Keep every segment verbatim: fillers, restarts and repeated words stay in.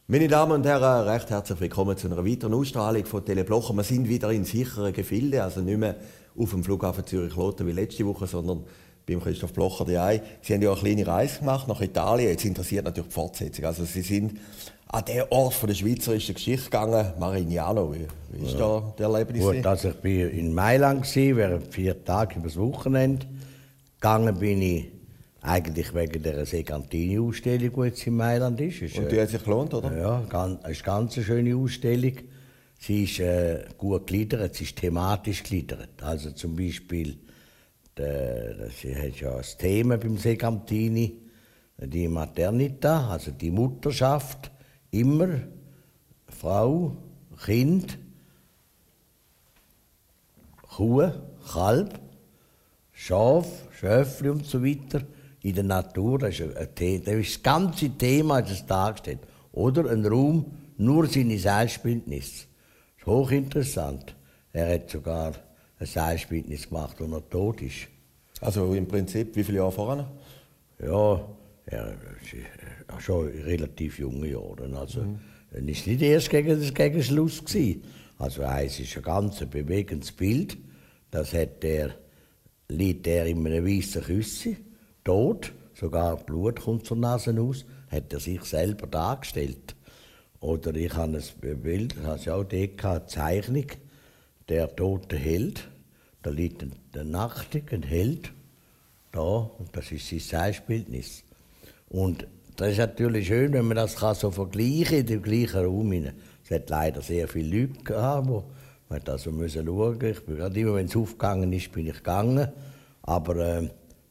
Meine Damen und Herren, recht herzlich willkommen zu einer weiteren Ausstrahlung von Teleblocher. Wir sind wieder in sicheren Gefilden, also nicht mehr auf dem Flughafen Zürich-Lothar wie letzte Woche, sondern beim Christoph Blocher daheim. Sie haben ja eine kleine Reise gemacht nach Italien. Jetzt interessiert natürlich die Fortsetzung. Also Sie sind an den Ort von der schweizerischen Geschichte gegangen, Marignano. Wie, wie ist ja. da der Erlebnis? Gut, also ich war in Mailand während vier Tage übers Wochenende. Gegangen bin ich eigentlich wegen der Segantini-Ausstellung, die jetzt in Mailand ist. ist Und die hat sich gelohnt, oder? Ja, ganz, es ist eine ganz schöne Ausstellung. Sie ist äh, gut gegliedert, sie ist thematisch gegliedert. Also zum Beispiel, der, sie hat ja das Thema beim Segantini, die Maternità, also die Mutterschaft, immer Frau, Kind, Kuh, Kalb, Schaf, Schöfli und so weiter. In der Natur, das ist, ein Thema, das, ist das ganze Thema das dargestellt. Oder ein Raum, nur seine Seilbildnis. Das ist hochinteressant. Er hat sogar ein Seilbildnis gemacht, als er tot ist. Also im Prinzip, wie viele Jahre vorher? Ja, er ist schon in relativ jungen Jahren. Also, mhm. Es war nicht erst gegen, das gegen Schluss gewesen. Also eins ist ein ganz bewegendes Bild. Das hat er, liegt er in einem weißen Küssi, tot, sogar Blut kommt zur Nase aus, hat er sich selber dargestellt. Oder ich habe ein Bild, das habe ich auch dort, eine Zeichnung, der tote Held, da liegt ein, der Nachtig, ein Held, da, und das ist sein Seilbildnis. Und das ist natürlich schön, wenn man das kann so vergleichen kann, in dem gleichen Raum. Es hat leider sehr viele Leute gehabt, die man hat also müssen schauen. Ich bin gerade immer, wenn es aufgegangen ist, bin ich gegangen. Aber äh,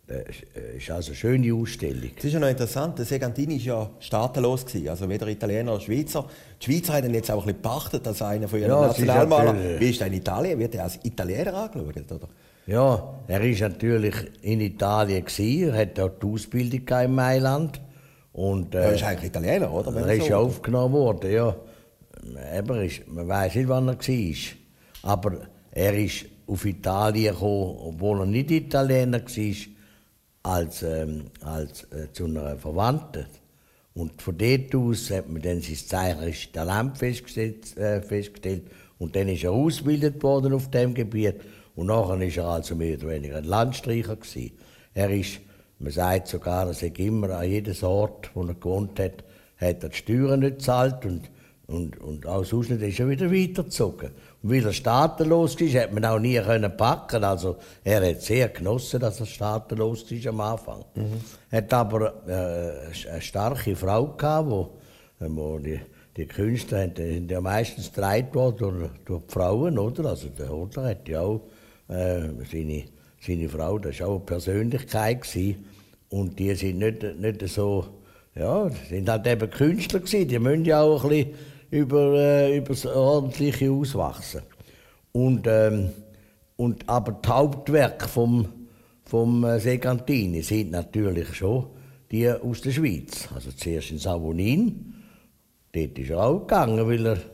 es ist also eine schöne Ausstellung. Es ist ja noch interessant, der Segantini war ja staatenlos gewesen, also weder Italiener noch Schweizer. Die Schweizer haben ihn jetzt auch ein bisschen gepachtet als einer von ihren ja, Nationalmalern. Ja, wie ist er in Italien? Wird er als Italiener angeschaut, oder? Ja, er war natürlich in Italien gewesen. Er hat auch die Ausbildung in Mailand. Und, äh, er ist eigentlich Italiener, oder? Er ist so aufgenommen worden, ja. Aber ist, man weiss nicht, wann er war. Aber er ist auf Italien gekommen, obwohl er nicht Italiener war, als, ähm, als äh, zu einer Verwandten. Und von dort aus hat man dann sein zeichnerisches Talent festgestellt, äh, festgestellt. Und dann ist er ausgebildet worden auf diesem Gebiet. Und nachher war er also mehr oder weniger ein Landstreicher gewesen. Er ist, man sagt sogar, dass er immer an jedem Ort, wo er gewohnt hat, hat er die Steuern nicht gezahlt und, und, und auch sonst nicht, ist er wieder weitergezogen. Und weil er staatenlos war, hat man auch nie können packen. Also er hat sehr genossen, dass er staatenlos war am Anfang. Mhm. Er hat aber äh, eine starke Frau gehabt, wo, wo die, die Künstler haben, sind ja meistens getragen worden durch, durch die Frauen, oder? Also der Hodler hat ja auch äh, seine Seine Frau, das war auch eine Persönlichkeit gewesen. Und die sind nicht, nicht so, ja, sind halt eben Künstler gewesen. Die müssen ja auch ein bisschen über, äh, über das Ordentliche auswachsen. Und, ähm, und aber die Hauptwerke vom, vom äh, Segantini sind natürlich schon die aus der Schweiz. Also zuerst in Savonin, dort ist er auch gegangen, weil er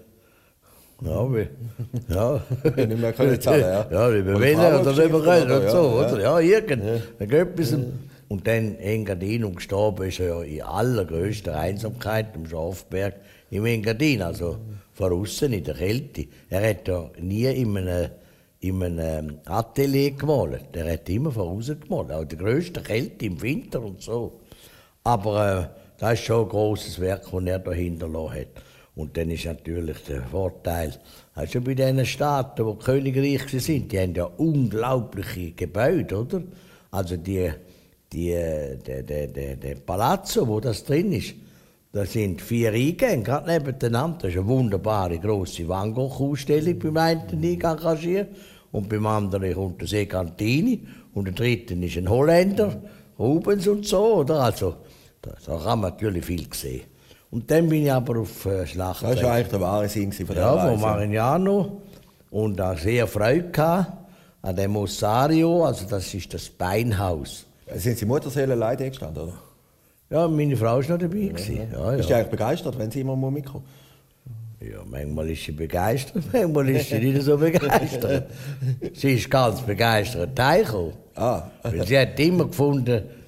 Ja, wie, ja. nicht mehr können zahlen, ja. Ja, wie wir wollen oder wie wir können und so, oder? Ja, irgend, ja. Etwas. Und dann Engadin und gestorben ist er ja in allergrößter Einsamkeit im Schafberg im Engadin, also von außen in der Kälte. Er hat ja nie in einem, in einem Atelier gemalt, er hat immer von außen gemalt, auch in der grössten Kälte im Winter und so. Aber äh, das ist schon ein grosses Werk, das er da hinterlassen hat. Und dann ist natürlich der Vorteil, also bei diesen Staaten, die Königreich sind, die haben ja unglaubliche Gebäude, oder? Also die, die, der, der, der, der Palazzo, wo das drin ist, da sind vier Eingänge, gerade nebeneinander. Das ist eine wunderbare grosse Van Gogh-Ausstellung beim einen Eingang kaschiert. Und beim anderen kommt der Segantini. Und der dritte ist ein Holländer, Rubens und so, oder? Also, da, da kann man natürlich viel sehen. Und dann bin ich aber auf äh, Schlachtfeld. Das war eigentlich der wahre Sinn von der Ja, Reise. von Marignano. Und da sehr Freude gehabt an dem Ossario, also das ist das Beinhaus. Sind Sie Mutterseelen alleine gestanden, oder? Ja, meine Frau war noch dabei. Ja, ja. Ja, Bist du eigentlich begeistert, wenn sie immer mitkommt? Ja, manchmal ist sie begeistert, manchmal ist sie nicht so begeistert. Sie ist ganz begeistert heimgekommen. Ah. Weil sie hat immer gefunden,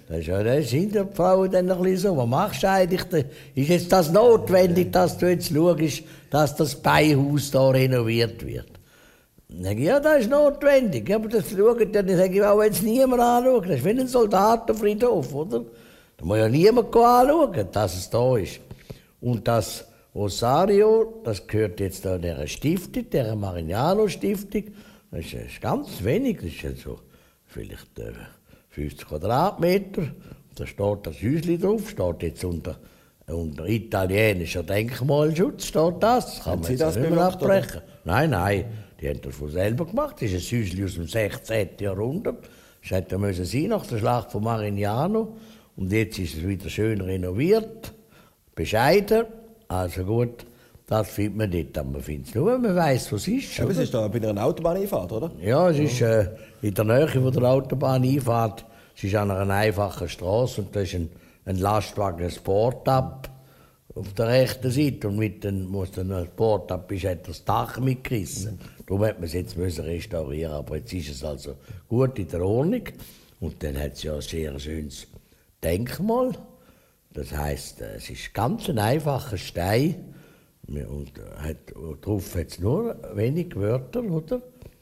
Das ist ja, das sind die Frauen dann ein bisschen so. Was machst du eigentlich? Ist jetzt das notwendig, dass du jetzt schaust, dass das Beihaus da renoviert wird? Dann sage ich, ja, das ist notwendig. Ja, aber das schauen dann, sage ich, auch wenn es niemand anschaut. Das ist wie ein Soldatenfriedhof, oder? Da muss ja niemand anschauen, dass es da ist. Und das Rosario, das gehört jetzt da der Stiftung, der Marignano-Stiftung. Das ist ganz wenig, das ist ja so vielleicht äh, fünfzig Quadratmeter. Da steht das Häuschen drauf, steht jetzt unter, unter italienischer Denkmalschutz, steht das. Kann man Sie jetzt das nicht mehr bewirkt, abbrechen. Nein, nein, die haben das von selber gemacht. Das ist ein Häuschen aus dem sechzehnten Jahrhundert. Das hätte müssen sein nach der Schlacht von Marignano. Und jetzt ist es wieder schön renoviert, bescheiden. Also gut, das findet man nicht, aber man findet es nur, wenn man weiss, was es ist. Aber es ist da bei einer Autobahneinfahrt, oder? Ja, es ist äh, in der Nähe von der Autobahneinfahrt. Es ist an einer einfachen Straße und da ist ein, ein Lastwagen, ein Sport-Up auf der rechten Seite. Und mit dem, wo es dann ein Sport-Up ist, hat das Dach mitgerissen. Mhm. Darum hat man es jetzt müssen restaurieren. Aber jetzt ist es also gut in der Ordnung. Und dann hat es ja ein sehr schönes Denkmal. Das heisst, es ist ganz ein einfacher Stein. Und hat, darauf hat es nur wenig Wörter, oder?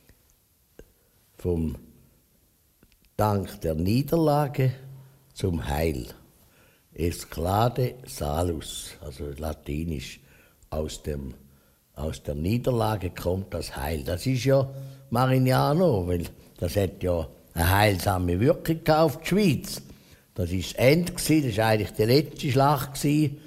Vom Dank der Niederlage zum Heil. Esclade salus, also latinisch. Aus, dem, aus der Niederlage kommt das Heil. Das ist ja Marignano, weil das hat ja eine heilsame Wirkung auf die Schweiz. Das war das Ende, das war eigentlich die letzte Schlacht,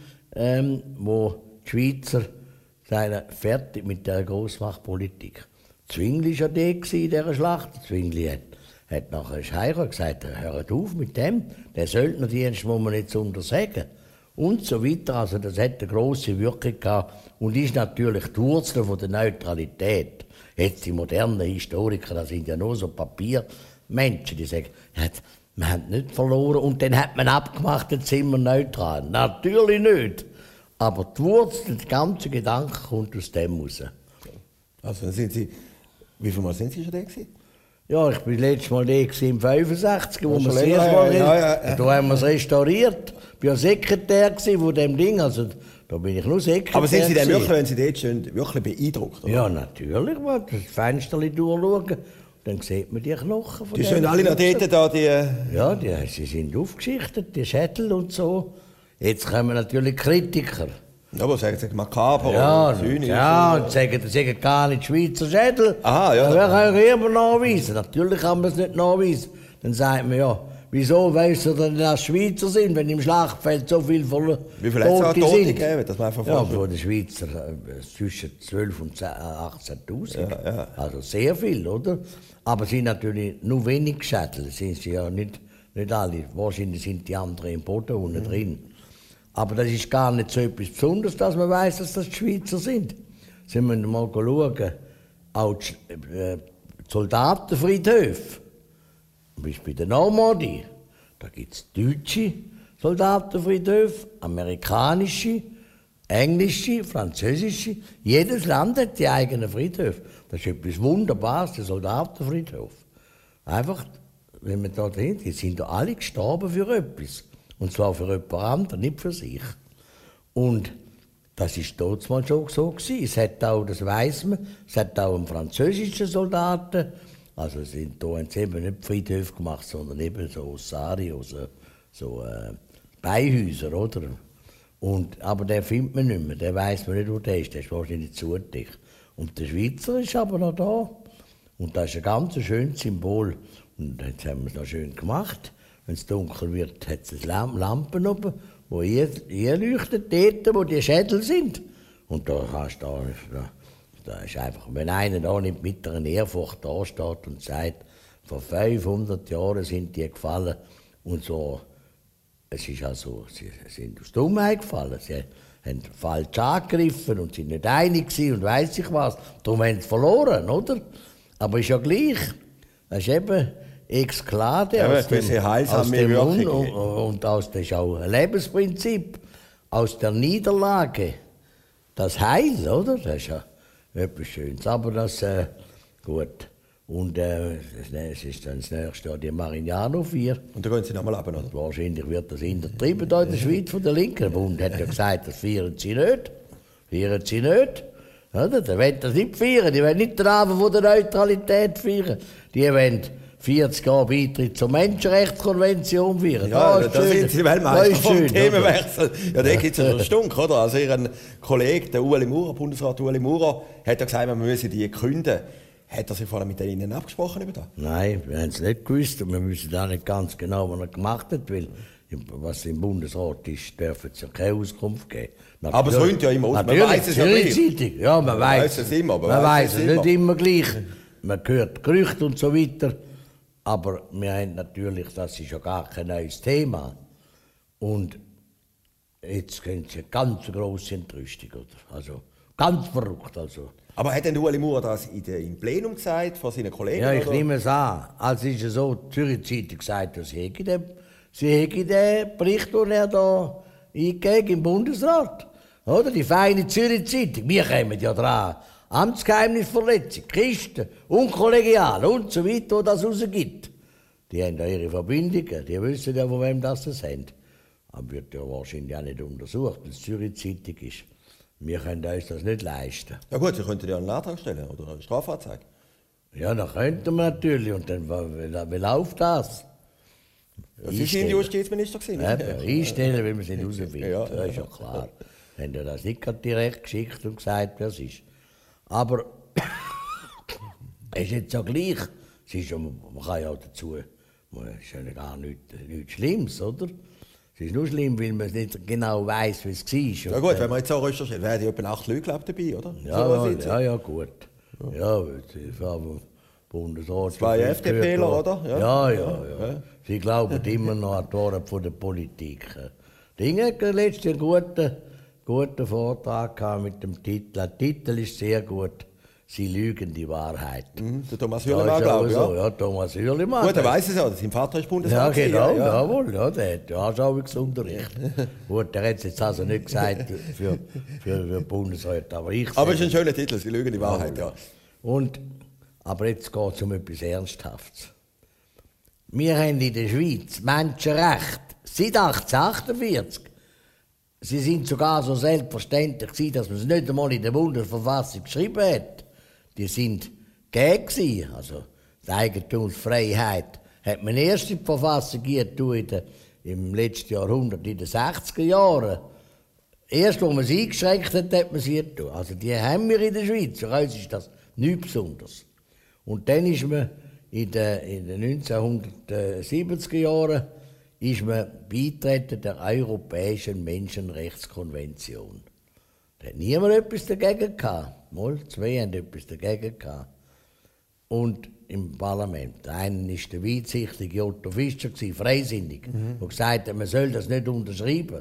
ähm, wo die Schweizer seien fertig mit der Grossmachtpolitik. Zwingli war ja der in dieser Schlacht. Zwingli hat, hat nachher Scheicher gesagt, hört auf mit dem, der Söldnerdienst muss man nicht untersagen. Und so weiter. Also das hat eine grosse Wirkung gehabt und ist natürlich die Wurzel von der Neutralität. Jetzt die modernen Historiker, das sind ja nur so Papiermenschen, die sagen, wir haben nicht verloren und dann hat man abgemacht, jetzt sind wir neutral. Natürlich nicht. Aber die Wurzel, der ganze Gedanke kommt aus dem raus. Also sind Sie, wie viel Mal sind Sie schon da gewesen? Ja, ich war letztes Mal da im fünfundsechzig, wo wir das schon erste länger, Mal ja, ja, ja. Da haben wir es restauriert. Ich war ja Sekretär von dem Ding, also da bin ich nur Sekretär. Aber sind Sie denn gewesen. wirklich, wenn Sie dort stehen, wirklich beeindruckt? Oder? Ja, natürlich. Man das Fenster durchschauen, dann sieht man die Knochen von Die dem stehen alle noch Schützen. dort, da, die... Ja, die, sie sind aufgeschichtet, die Schädel und so. Jetzt kommen natürlich Kritiker. Ja, aber sagen Sie makaber Ja, oder zynisch? ja, oder- und sagen, das sind gar nicht Schweizer Schädel. Aha, ja. Das kann ich immer nachweisen. Natürlich kann man es nicht nachweisen. Dann sagt man ja, wieso weiss er denn, dass Schweizer sind, wenn im Schlachtfeld so viel verloren Wie viel hat es auch Tote Tote sind? gegeben? Dass man einfach Ja, vorstellt? von den Schweizer äh, zwischen zwölf und achtzehntausend. Ja, ja. Also sehr viel, oder? Aber es sind natürlich nur wenig Schädel, sind sie ja nicht, nicht alle. Wahrscheinlich sind die anderen im Boden unten Mhm. drin. Aber das ist gar nicht so etwas Besonderes, dass man weiss, dass das die Schweizer sind. Sie müssen mal schauen, auch die äh, Soldatenfriedhöfe. Zum Beispiel bei der Normandie, da gibt es deutsche Soldatenfriedhöfe, amerikanische, englische, französische. Jedes Land hat die eigenen Friedhöfe. Das ist etwas Wunderbares, der Soldatenfriedhof. Einfach, wenn man da drin ist, sind da alle gestorben für etwas. Und zwar für jemand anderen, nicht für sich. Und das ist dort mal schon so gewesen. Es hat auch, das weiss man, es hat auch einen französischen Soldaten, also es sind da haben sie eben nicht Friedhöfe gemacht, sondern eben so Ossario, so, so äh, Beihäuser, oder? Und, aber den findet man nicht mehr, den weiss man nicht, wo der ist, der ist wahrscheinlich zu dicht. Und der Schweizer ist aber noch da. Und das ist ein ganz schönes Symbol. Und jetzt haben wir es noch schön gemacht. Wenn es dunkel wird, hat es Lampen oben, die einleuchten, dort, wo die Schädel sind. Und da kannst du da, da ist einfach, wenn einer da nicht mit einer Ehrfurcht da steht und sagt, vor fünfhundert Jahren sind die gefallen und so, es ist also, sie sind aus Dummheit gefallen, sie haben falsch angegriffen und sind nicht einig gewesen und weiss ich was, darum haben sie verloren, oder? Aber ist ja gleich, das ist eben Exklade Ja, aus dem, gewisse heilsame aus dem Un Wirkung. und, und aus, das ist auch ein Lebensprinzip, aus der Niederlage das Heil, oder? Das ist ja etwas Schönes, aber das, äh, gut. Und äh, es ist dann das nächste Jahr die Marignano vier. Und dann gehen Sie nochmal runter, oder? Wahrscheinlich wird das hintertrieben hier in der Schweiz von der Linken. Der Bund hat ja gesagt, das feiern sie nicht. Feiern sie nicht. Oder? Die wollen das nicht feiern. Die wollen nicht den Abend von der Neutralität feiern. Die wollen vierzig Jahre Beitritt zur Menschenrechtskonvention feiern. Ja, da, da sind Sie Weltmeister vom Themenwechsel. Ja, da gibt es ja einen Stunk, oder? Also Ihr Kollege, der Ueli Maurer, Bundesrat Ueli Maurer, hat ja gesagt, wir müssen die künden. Hat er sich vorher mit Ihnen abgesprochen über das? Nein, wir haben es nicht gewusst und wir wissen auch nicht ganz genau, was er gemacht hat, weil was im Bundesrat ist, dürfen sie ja keine Auskunft geben. Natürlich, aber es rinnt ja immer aus, man weiß es ja gleich. Ja, man, man weiß, weiß es immer, man, man weiß es immer. Nicht immer gleich. Man hört Gerüchte und so weiter, aber wir haben natürlich, das ist ja gar kein neues Thema. Und jetzt kriegen sie eine ganz grosse Entrüstung, oder? Also ganz verrückt, also. Aber hat denn Ueli Maurer das in der, im Plenum gesagt, von seinen Kollegen? Ja, ich oder? nehme es an. Also ist es so, die Zürich Zeitung gesagt, dass sie den, sie hätte den Bericht, den er da eingegeben im Bundesrat. Oder? Die feine Zürich Zeitung. Wir kommen ja dran. Amtsgeheimnisverletzung, Christen, unkollegial und so weiter, wo das rausgibt. Die haben ja ihre Verbindungen, die wissen ja, von wem das sie haben. Aber wird ja wahrscheinlich auch nicht untersucht, weil es Zürich Zeitung ist. Wir können uns das nicht leisten. Ja gut, Sie könnten ja einen Antrag stellen oder eine Strafanzeige. Ja, das könnten wir natürlich. Und dann, wie, wie läuft das? Ja, Sie sind Justizminister gewesen. Ja, einstellen, weil wir es nicht herausfinden. Ja, das ist ja klar. Wir haben ja das nicht gerade direkt geschickt und gesagt, wer es ist. Aber es ist jetzt ja gleich. Es ist ja, man kann ja auch dazu, es ist ja gar nichts, nichts Schlimmes, oder? Es ist nur schlimm, weil man nicht genau weiss, wie es war. Ja gut, wenn man jetzt so recherchiert, wären ja etwa acht Leute glaub, dabei, oder? Ja, so ja, ja, gut. Ja, ja Bundesrat. Zwei FDPler, oder? Ja, ja, ja. ja. ja. Sie glauben immer noch an die Worte von der Politik. Dinge hat letztens einen guten, guten Vortrag gehabt mit dem Titel. Der Titel ist sehr gut. Sie lügen die Wahrheit. Mhm, der Thomas Hürlimann, glaube ich. Ja. So, ja, Thomas Hürlimann. Gut, er weiss es ja, sein Vater ist Bundesrat. Ja, genau, ja. jawohl, ja, der hat ja Anschauungsunterricht. Gut, der hat es jetzt also nicht gesagt für, für, für Bundesrat, aber ich Aber es ist ein schöner Titel, Sie lügen die Wahrheit, ja. Und, aber jetzt geht es um etwas Ernsthaftes. Wir haben in der Schweiz Menschenrechte seit achtzehnhundertachtundvierzig. Sie sind sogar so selbstverständlich gewesen, dass man es nicht einmal in der Bundesverfassung geschrieben hat. Die sind gegeben, also die Eigentumsfreiheit hat man erst in die Verfassung gegeben, im letzten Jahrhundert, in den sechziger Jahren. Erst, wo man sie eingeschränkt hat, hat man sie getan. Also die haben wir in der Schweiz, für uns ist das nichts Besonderes. Und dann ist man in den, in den neunzehnhundertsiebziger Jahren ist man beitreten der Europäischen Menschenrechtskonvention. Da hat niemand etwas dagegen gehabt. Mal, zwei haben etwas dagegen gehabt. Und im Parlament. Der eine war der weitsichtige Otto Fischer, freisinnig, mhm. der gesagt hat, man soll das nicht unterschreiben.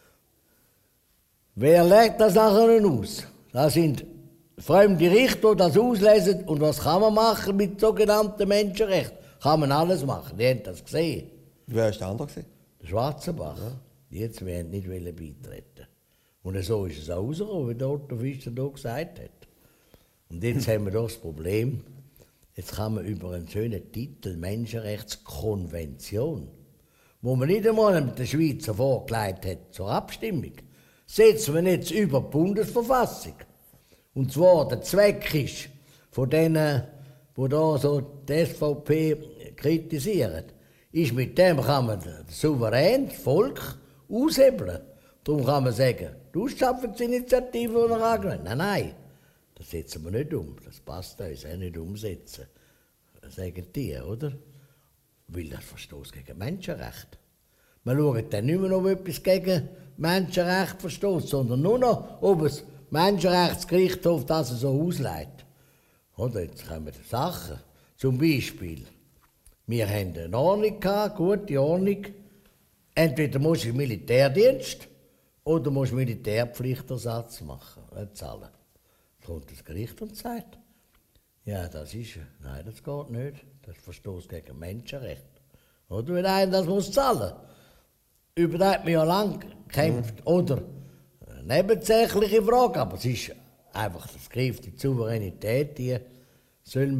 Wer legt das nachher aus? Das sind fremde Richter, die das auslesen. Und was kann man machen mit sogenannten Menschenrechten? Kann man alles machen. Die haben das gesehen. Wer war der andere? Der Schwarzenbach. Ja. Jetzt wollen nicht beitreten. Und so ist es auch rausgekommen, wie der Otto Fischer da gesagt hat. Und jetzt haben wir das Problem, jetzt kann man über einen schönen Titel Menschenrechtskonvention, wo man nicht einmal mit der Schweizer vorgelegt hat zur Abstimmung, setzen wir jetzt über die Bundesverfassung. Und zwar der Zweck ist, von denen, die da so die S V P kritisieren, ist, mit dem kann man das Souverän, das Volk, aushebeln. Darum kann man sagen, die Ausschaffungsinitiative, die er angenommen hat. Nein, nein, das setzen wir nicht um. Das passt uns auch nicht umsetzen. Das sagen die, oder? Weil das Verstoß gegen Menschenrechte. Man schaut dann nicht mehr noch, ob etwas gegen Menschenrechte verstößt, sondern nur noch, ob es Menschenrechtsgerichtshof das so auslegt. Oder jetzt kommen die Sachen. Zum Beispiel, wir haben eine Ordnung gehabt, gute Ordnung. Entweder musst du im Militärdienst oder musst du Militärpflichtersatz machen, äh, zahlen. Dann kommt das Gericht und sagt, ja, das ist, nein, das geht nicht. Das Verstoß gegen Menschenrechte. Oder wenn einer das muss zahlen. Über das hat man ja lange gekämpft. Mhm. Oder eine nebensächliche Frage, aber es ist einfach das Griff, die Souveränität, die soll man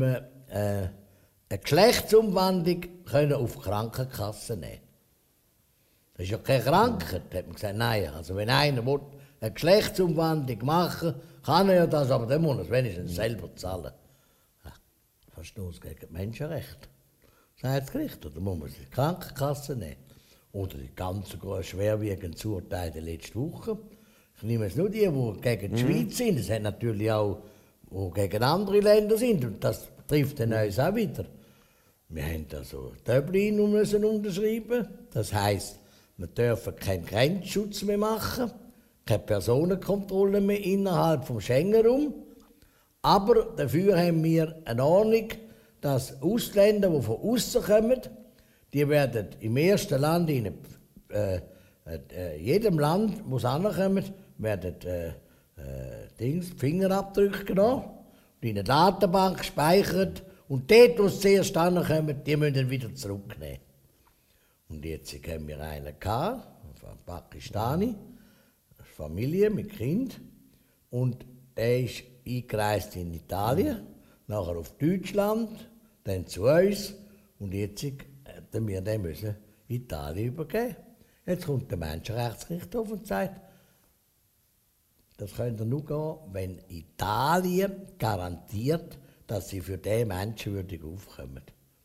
äh, eine Geschlechtsumwandlung können auf die Krankenkasse nehmen. Das ist ja keine Krankheit, hat man gesagt. Nein, also wenn einer will, eine Geschlechtsumwandlung machen, kann er ja das, aber dann muss er es wenigstens selber zahlen. Ja, Verstoß gegen die Menschenrechte, sagt das Gericht. Oder muss man die Krankenkasse nehmen? Oder die ganzen schwerwiegenden Urteile letzte Woche. Ich nehme es nur die, die gegen die mhm. Schweiz sind. Es hat natürlich auch, die gegen andere Länder sind. Und das trifft dann uns auch wieder. Wir haben also Dublin müssen unterschreiben. Das heisst, wir dürfen keinen Grenzschutz mehr machen, keine Personenkontrolle mehr innerhalb des Schengen-Raums. Aber dafür haben wir eine Ordnung, dass Ausländer, die von außen kommen, die werden im ersten Land, in äh, äh, jedem Land, wo sie ankommen, werden äh, äh, Dings, Fingerabdrücke genommen und in eine Datenbank gespeichert. Und dort, wo sie zuerst ankommen, die müssen dann wieder zurücknehmen. Und jetzt haben wir einen gehabt, einen Pakistani, eine Familie mit Kind. Und er ist eingereist in Italien, nachher auf Deutschland, dann zu uns. Und jetzt hätten wir den müssen Italien übergeben. Jetzt kommt der Menschenrechtsgerichtshof und sagt, das könnt ihr nur gehen, wenn Italien garantiert, dass sie für diesen menschenwürdig aufkommen.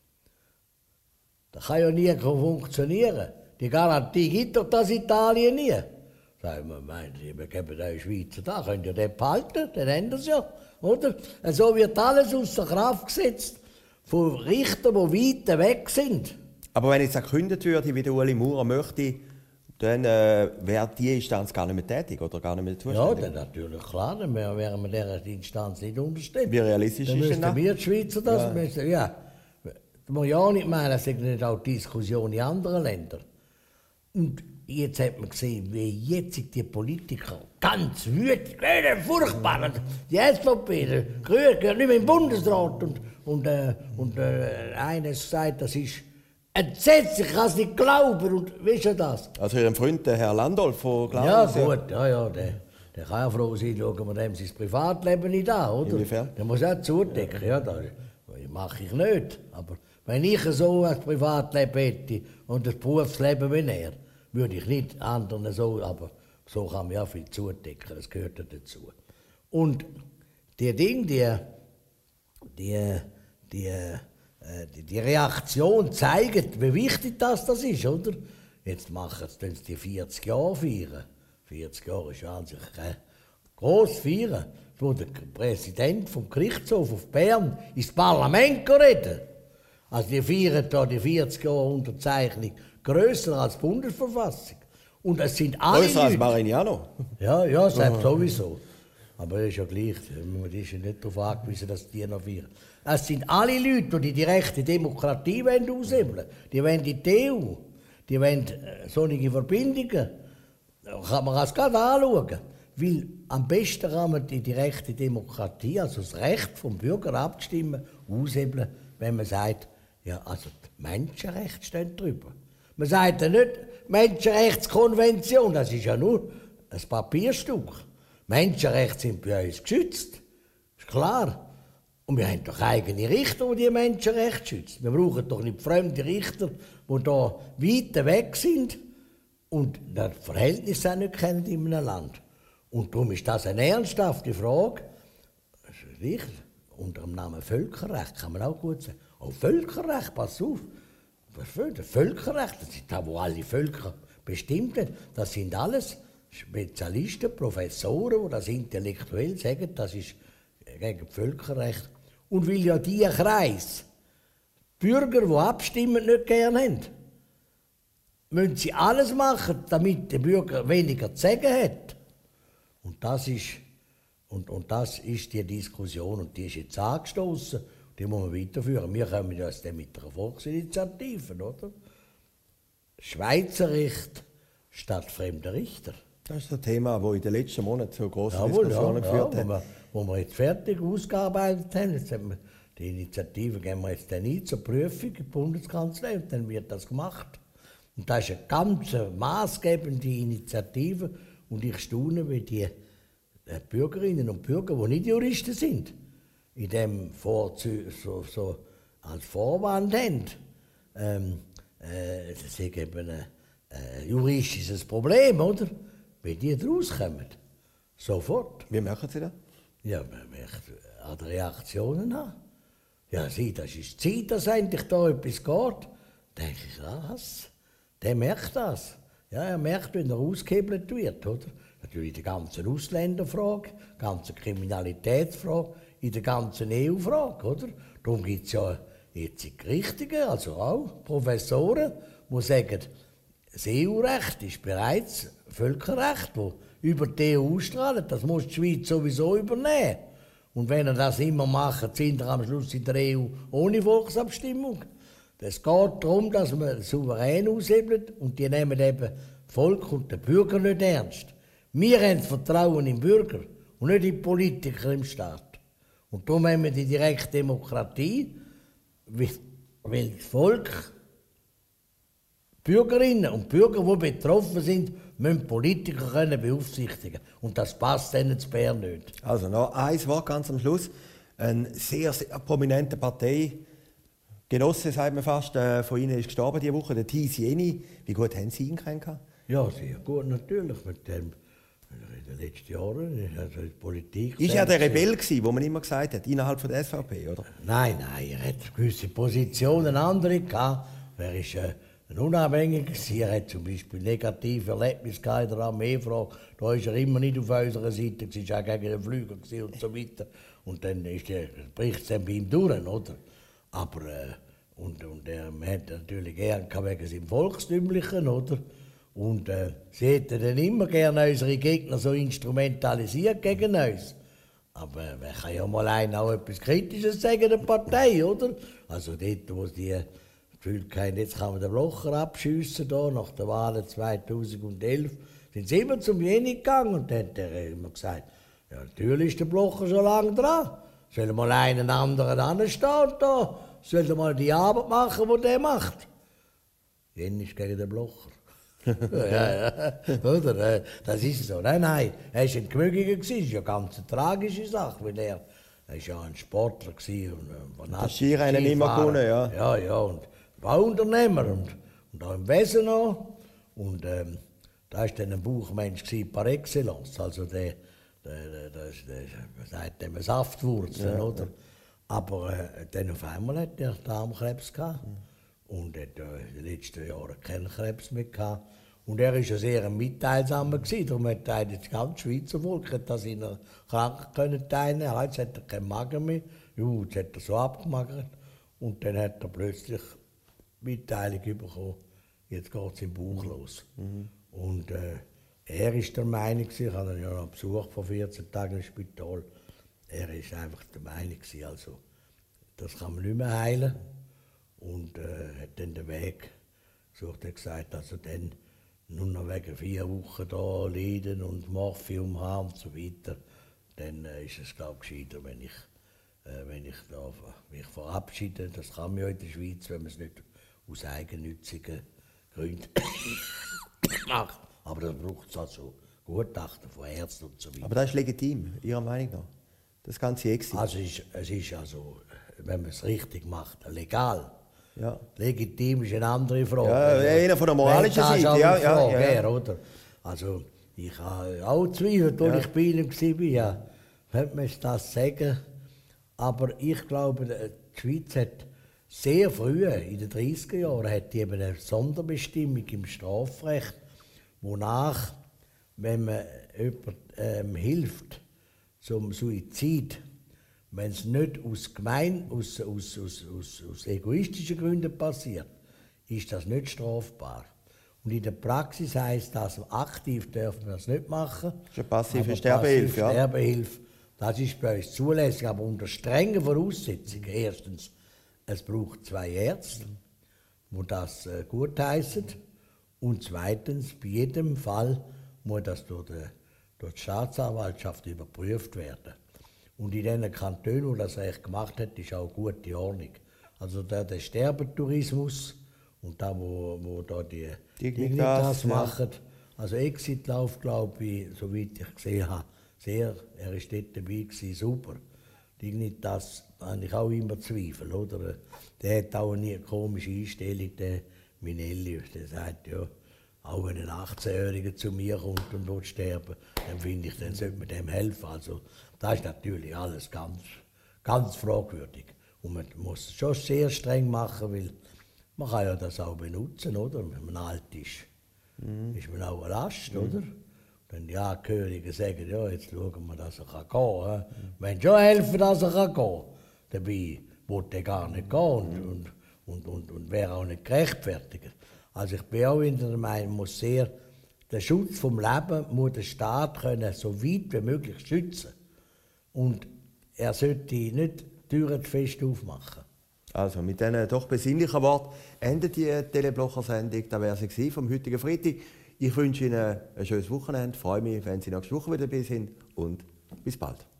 Das kann ja nie funktionieren. Die Garantie gibt doch das Italien nie. Sagen wir, meinen Sie, wir geben euch Schweizer da, könnt ihr den behalten, dann ändert es ja, oder? So wird alles außer Kraft gesetzt von Richtern, die weit weg sind. Aber wenn jetzt gekündigt würde, wie der Ueli Maurer möchte, dann äh, wäre die Instanz gar nicht mehr tätig oder gar nicht mehr zuständig? Ja, dann natürlich, klar, dann wären wir dieser Instanz nicht unterstellt. Wie realistisch dann ist denn das? Dann müssten wir die Schweizer das, ja. Müssen, ja. Das muss ja auch nicht meinen, es sind nicht auch Diskussionen in anderen Ländern. Und jetzt hat man gesehen, wie jetzt die Politiker ganz wütend, äh, furchtbar, die S V P, die Grünen gehören nicht mehr im Bundesrat. Und, und, äh, und äh, eines sagt, das ist entsetzlich, ich kann es nicht glauben. Und wisst ihr das? Also Ihrem Freund, der Herr Landolf von Glauben? Ja, gut, ja, ja, der, der kann ja froh sein, schauen wir dem sein Privatleben nicht an, oder? Inwiefern? Der muss auch zudecken, ja, das mache ich nicht. Aber wenn ich so ein Privatleben hätte und das Berufsleben wie er, würde ich nicht anderen so, aber so kann man ja viel zudecken, das gehört ja dazu. Und die Dinge, die, die, die, die, die Reaktion zeigt, wie wichtig das, das ist, oder? Jetzt machen sie die vierzig Jahre feiern. vierzig Jahre ist ja an sich äh, gross feiern, wo der Präsident vom Gerichtshof auf Bern ins Parlament reden. Also die feiern da die vierzig Jahre Unterzeichnung grösser als die Bundesverfassung. Und es sind alle grösser als Marignano? Ja, ja, selbst sowieso. Aber das ist ja gleich, man ist ja nicht darauf angewiesen, dass die noch feiern. Es sind alle Leute, die die direkte Demokratie aushebeln wollen. Die wollen die E U, die wollen solche Verbindungen. Man kann es gerade anschauen. Weil am besten kann man die direkte Demokratie, also das Recht vom Bürger abzustimmen, aushebeln, wenn man sagt, ja, also die Menschenrechte stehen drüber. Man sagt ja nicht Menschenrechtskonvention, das ist ja nur ein Papierstück. Menschenrechte sind bei uns geschützt, ist klar. Und wir haben doch eigene Richter, die die Menschenrechte schützen. Wir brauchen doch nicht fremde Richter, die da weit weg sind und das Verhältnis auch nicht kennen in einem Land. Und darum ist das eine ernsthafte Frage. Das ist richtig. Unter dem Namen Völkerrecht kann man auch gut sagen. Oh, Völkerrecht, pass auf. Was für das Völkerrecht? Das ist da, wo alle Völker bestimmt werden. Das sind alles Spezialisten, Professoren, die das intellektuell sagen, das ist gegen Völkerrecht. Und weil ja dieser Kreis Bürger, die abstimmen, nicht gerne haben, müssen sie alles machen, damit der Bürger weniger zu sagen hat. Und das ist, und, und das ist die Diskussion, und die ist jetzt angestoßen. Die muss man weiterführen. Wir kommen das dann mit einer Volksinitiative, oder? Schweizerrecht statt fremder Richter. Das ist das Thema, das in den letzten Monaten so grosse Jawohl, Diskussionen ja, geführt ja, hat. wo wir, wo wir jetzt fertig ausgearbeitet haben. Jetzt haben wir die Initiative geben wir jetzt dann ein zur Prüfung in die Bundeskanzlei und dann wird das gemacht. Und das ist eine ganz maßgebende Initiative und ich staune, wie die Bürgerinnen und Bürger, die nicht Juristen sind, in dem Vorzü so, so als Vorwand haben, ähm, äh, das ist eben ein äh, juristisches Problem, oder? Wenn die daraus kommen. Sofort. Wie machen Sie das? Ja, man möchte an den Reaktionen haben. Ja, sieh, das ist Zeit, dass endlich da etwas geht. Denke ich, was? Der merkt das. Ja, er merkt, wenn er ausgehebelt wird, oder? Natürlich die ganze Ausländerfrage, die ganze Kriminalitätsfrage, in der ganzen E U-Frage, oder? Darum gibt es ja jetzt die Richtigen, also auch Professoren, die sagen, das E U-Recht ist bereits Völkerrecht, das über die E U ausstrahlt. Das muss die Schweiz sowieso übernehmen. Und wenn er das immer macht, sind wir am Schluss in der E U ohne Volksabstimmung. Es geht darum, dass man souverän aushebelt und die nehmen eben das Volk und den Bürger nicht ernst. Wir haben das Vertrauen im Bürger und nicht in die Politiker im Staat. Und darum haben wir die Direktdemokratie, weil das Volk, Bürgerinnen und Bürger, die betroffen sind, müssen Politiker können beaufsichtigen. Und das passt denen zu Bern nicht. Also noch ein Wort ganz am Schluss. Ein sehr, sehr prominenter Parteigenosse, sagt man fast, äh, von Ihnen ist gestorben diese Woche, der Thi Sieni. Wie gut haben Sie ihn kennengelernt? Ja, sehr gut natürlich. Mit dem in den letzten Jahren, also in der Politik. Ist er der Rebell gewesen, wo man immer gesagt hat, innerhalb von der S V P, oder? Nein, nein, er hat gewisse Positionen, andere gehabt. Er ist äh, ein Unabhängiger gewesen. Er hat zum Beispiel negative Erlebnisse gehabt in der Armeefrage. Da war er immer nicht auf unserer Seite, er war auch gegen den Flüger und so weiter. Und dann ist der, bricht es dann bei ihm durch, oder? Aber, äh, und, und er hat natürlich gern wegen seinem Volkstümlichen, oder? Und äh, sie hätten dann immer gerne unsere Gegner so instrumentalisiert gegen uns. Aber äh, man kann ja mal einer auch etwas Kritisches sagen der Partei, oder? Also dort, wo die das Gefühl hatten, jetzt kann man den Blocher abschiessen, da, nach der Wahl zweitausendelf, sind sie immer zum Jeni gegangen und dann hat er immer gesagt, ja, natürlich ist der Blocher schon lange dran. Soll mal einen anderen anstehen und da, soll er mal die Arbeit machen, die der macht. Jeni ist gegen den Blocher. ja, ja, oder? Das ist so. Nein, nein, er war ein Gemügiger, das ist ja eine ganz tragische Sache, weil er, er ist ja ein Sportler war. Das Skirennen immer gewonnen, ja. Ja, ja, und Bauunternehmer und, und auch im Wesen noch. Und ähm, da war dann ein Buchmensch par excellence, also der, der, der, der, der sagt dem Saftwurzeln, ja, oder? Aber äh, dann auf einmal hat er Darmkrebs gehabt. Mhm. Und hat äh, in den letzten Jahren keinen Krebs mehr gehabt. Und er war ja sehr mitteilsamer gewesen. Darum hat er das ganze Schweizer Volk hat das in einer Krankheit teilnehmen. Jetzt hat er keinen Magen mehr. Ja, jetzt hat er so abgemagert. Und dann hat er plötzlich Mitteilung bekommen, jetzt geht es im Bauch los. Mhm. Und äh, er ist der Meinung, ich hatte ihn ja noch besucht vor vierzehn Tagen im Spital, er ist einfach der Meinung, also, das kann man nicht mehr heilen. Und äh, hat dann den Weg gesucht, hat gesagt, also dann nur noch wegen vier Wochen da leiden und Morphium haben und so weiter, dann äh, ist es, glaube ich, gescheiter, wenn ich, äh, wenn ich da mich verabschiede. Das kann man ja in der Schweiz, wenn man es nicht aus eigennützigen Gründen macht. Aber da braucht es also Gutachten von Ärzten und so weiter. Aber das ist legitim, Ihrer Meinung nach? Das ganze Exit? Also es ist, es ist also, wenn man es richtig macht, legal. Ja. Legitim ist eine andere Frage. Ja, einer von der moralischen Seite. Ja, ja, ja, ja. Oder? Also, ich habe auch Zweifel, als ja. ich bei ihm war. Ja, könnte man das sagen. Aber ich glaube, die Schweiz hat sehr früh, in den dreißiger Jahren, hat die eben eine Sonderbestimmung im Strafrecht, wonach, wenn man jemandem ähm, hilft zum Suizid, wenn es nicht aus, gemein, aus, aus, aus, aus, aus egoistischen Gründen passiert, ist das nicht strafbar. Und in der Praxis heisst das, aktiv dürfen wir das nicht machen. Das ist eine passive Sterbehilfe, ja. Sterbehilfe, das ist bei uns zulässig, aber unter strengen Voraussetzungen. Erstens, es braucht zwei Ärzte, die das äh, gutheissen. Und zweitens, bei jedem Fall muss das durch die, durch die Staatsanwaltschaft überprüft werden. Und in den Kantonen, wo das Recht gemacht hat, ist auch gute Ordnung. Also der, der Sterbetourismus und da, wo, wo da die Dignitas, Dignitas machen, ja. Also Exit läuft, glaube ich, soweit ich gesehen habe, sehr, er war dort dabei gewesen, super. Dignitas habe ich auch immer Zweifel, oder? Der hat auch nie eine komische Einstellung, der Minelli. Der sagt, ja, auch wenn ein achtzehnjähriger zu mir kommt und will sterben, dann finde ich, dann sollte man dem helfen. Also, das ist natürlich alles ganz, ganz fragwürdig. Und man muss es schon sehr streng machen, weil man kann ja das auch benutzen, oder? Wenn man alt ist, mhm. ist man auch eine Last, mhm. oder? Wenn die Angehörigen sagen, ja, jetzt schauen wir, dass er gehen kann. Mhm. Wenn schon helfen, dass er gehen kann, dabei will er gar nicht gehen und, mhm. und, und, und, und wäre auch nicht gerechtfertigt. Also ich bin auch in der Meinung, muss sehr, den Schutz vom Leben muss der Staat können so weit wie möglich schützen. Und er sollte nicht die Türen fest aufmachen. Also mit diesen doch besinnlichen Worten endet die Teleblocher-Sendung. Das wäre sie vom heutigen Freitag. Ich wünsche Ihnen ein schönes Wochenende, freue mich, wenn Sie nächste Woche wieder dabei sind und bis bald.